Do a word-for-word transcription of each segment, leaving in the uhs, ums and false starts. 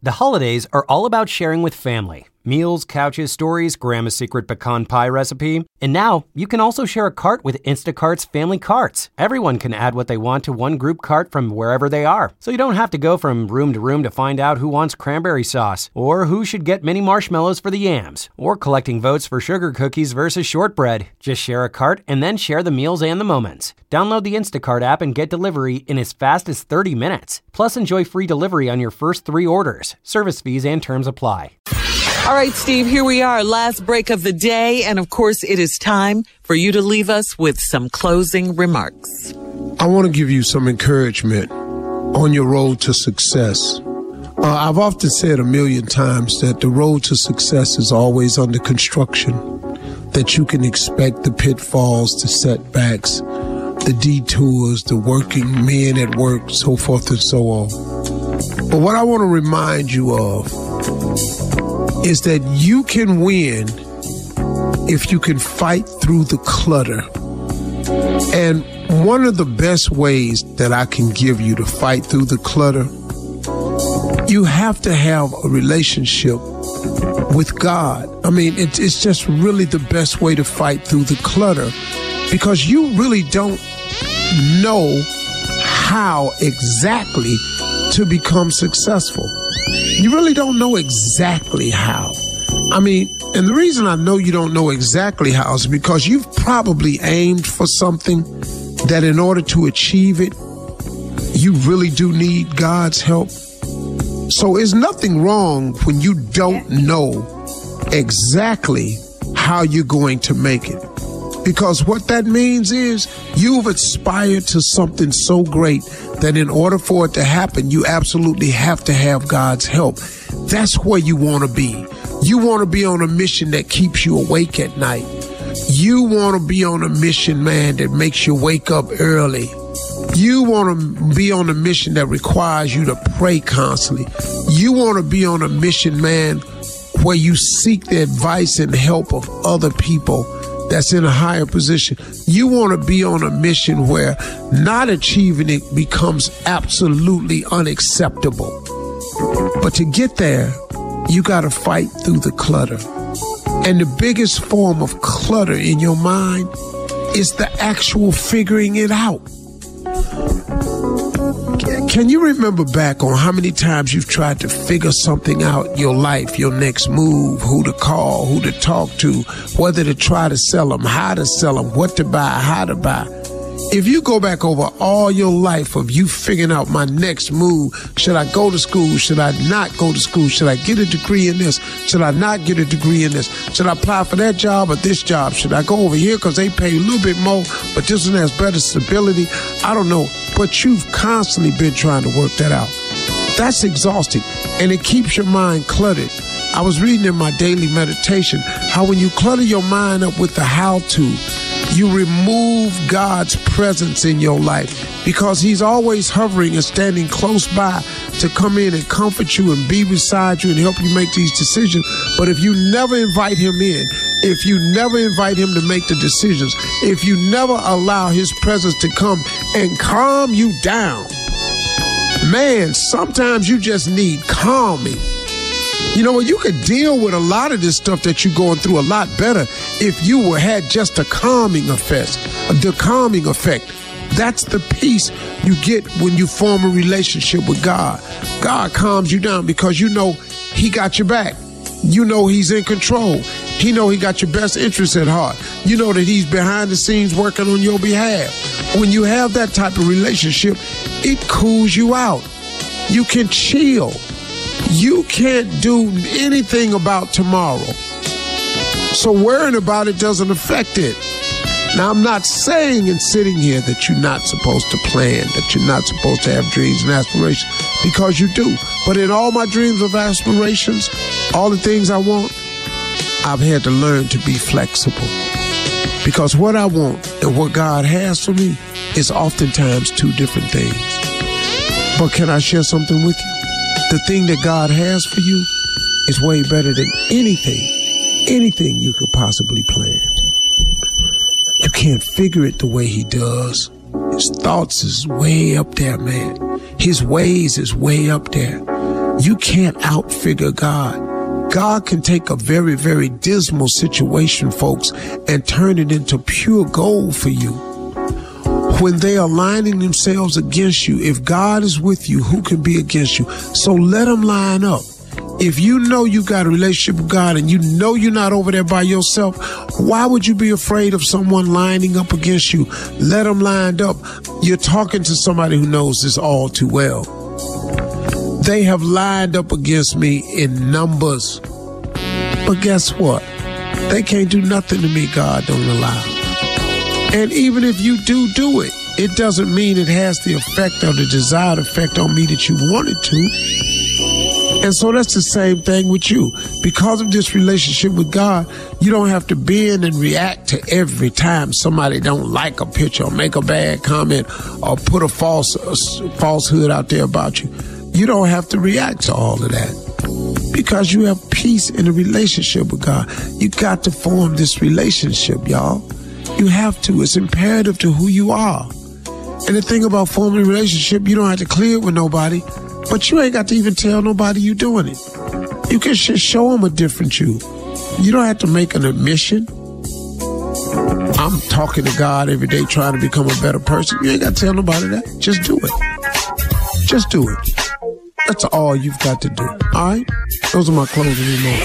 The holidays are all about sharing with family. Meals, couches, stories, Grandma's secret pecan pie recipe. And now, you can also share a cart with Instacart's Family Carts. Everyone can add what they want to one group cart from wherever they are. So you don't have to go from room to room to find out who wants cranberry sauce, or who should get mini marshmallows for the yams, or collecting votes for sugar cookies versus shortbread. Just share a cart and then share the meals and the moments. Download the Instacart app and get delivery in as fast as thirty minutes. Plus, enjoy free delivery on your first three orders. Service fees and terms apply. All right, Steve, here we are, last break of the day. And of course, it is time for you to leave us with some closing remarks. I want to give you some encouragement on your road to success. Uh, I've often said a million times that the road to success is always under construction, that you can expect the pitfalls, the setbacks, the detours, the working men at work, so forth and so on. But what I want to remind you of is that you can win if you can fight through the clutter. And one of the best ways that I can give you to fight through the clutter, you have to have a relationship with God. I mean, it, it's just really the best way to fight through the clutter, because you really don't know how exactly to become successful. You really don't know exactly how. I mean, and the reason I know you don't know exactly how is because you've probably aimed for something that in order to achieve it, you really do need God's help. So there's nothing wrong when you don't know exactly how you're going to make it. Because what that means is you've aspired to something so great that in order for it to happen, you absolutely have to have God's help. That's where you want to be. You want to be on a mission that keeps you awake at night. You want to be on a mission, man, that makes you wake up early. You want to be on a mission that requires you to pray constantly. You want to be on a mission, man, where you seek the advice and help of other people that's in a higher position. You want to be on a mission where not achieving it becomes absolutely unacceptable. But to get there, you got to fight through the clutter. And the biggest form of clutter in your mind is the actual figuring it out. Can you remember back on how many times you've tried to figure something out, your life, your next move, who to call, who to talk to, whether to try to sell them, how to sell them, what to buy, how to buy? If you go back over all your life of you figuring out my next move, should I go to school? Should I not go to school? Should I get a degree in this? Should I not get a degree in this? Should I apply for that job or this job? Should I go over here because they pay a little bit more, but this one has better stability? I don't know. But you've constantly been trying to work that out. That's exhausting, and it keeps your mind cluttered. I was reading in my daily meditation how when you clutter your mind up with the how-to, you remove God's presence in your life, because he's always hovering and standing close by to come in and comfort you and be beside you and help you make these decisions. But if you never invite him in, if you never invite him to make the decisions, if you never allow his presence to come and calm you down, man, sometimes you just need calming. You know what? You could deal with a lot of this stuff that you're going through a lot better if you were had just a calming effect. The calming effect. That's the peace you get when you form a relationship with God. God calms you down because you know he got your back. You know he's in control. He know he got your best interests at heart. You know that he's behind the scenes working on your behalf. When you have that type of relationship, it cools you out. You can chill. You can't do anything about tomorrow. So worrying about it doesn't affect it. Now, I'm not saying and sitting here that you're not supposed to plan, that you're not supposed to have dreams and aspirations, because you do. But in all my dreams of aspirations, all the things I want, I've had to learn to be flexible. Because what I want and what God has for me is oftentimes two different things. But can I share something with you? The thing that God has for you is way better than anything, anything you could possibly plan. You can't figure it the way he does. His thoughts is way up there, man. His ways is way up there. You can't outfigure God. God can take a very, very dismal situation, folks, and turn it into pure gold for you. When they are lining themselves against you, if God is with you, who can be against you? So let them line up. If you know you got a relationship with God and you know you're not over there by yourself, why would you be afraid of someone lining up against you? Let them lined up. You're talking to somebody who knows this all too well. They have lined up against me in numbers. But guess what? They can't do nothing to me God don't allow. And even if you do do it, it doesn't mean it has the effect or the desired effect on me that you want it to. And so that's the same thing with you. Because of this relationship with God, you don't have to bend and react to every time somebody don't like a picture or make a bad comment or put a false uh, falsehood out there about you. You don't have to react to all of that because you have peace in a relationship with God. You got to form this relationship, y'all. You have to. It's imperative to who you are. And the thing about forming a relationship, you don't have to clear it with nobody. But you ain't got to even tell nobody you doing it. You can just show them a different you. You don't have to make an admission. I'm talking to God every day trying to become a better person. You ain't got to tell nobody that. Just do it. Just do it. That's all you've got to do. All right? Those are my closing remarks.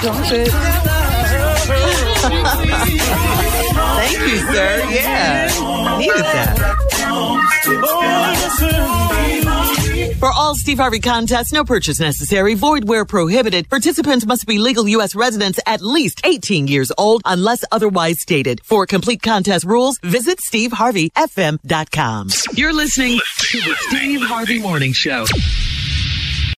Thank you, sir. Yeah. Needed that. For all Steve Harvey contests, no purchase necessary, void where prohibited. Participants must be legal U S residents at least eighteen years old unless otherwise stated. For complete contest rules, visit steve harvey f m dot com. You're listening to the Steve Harvey Morning Show.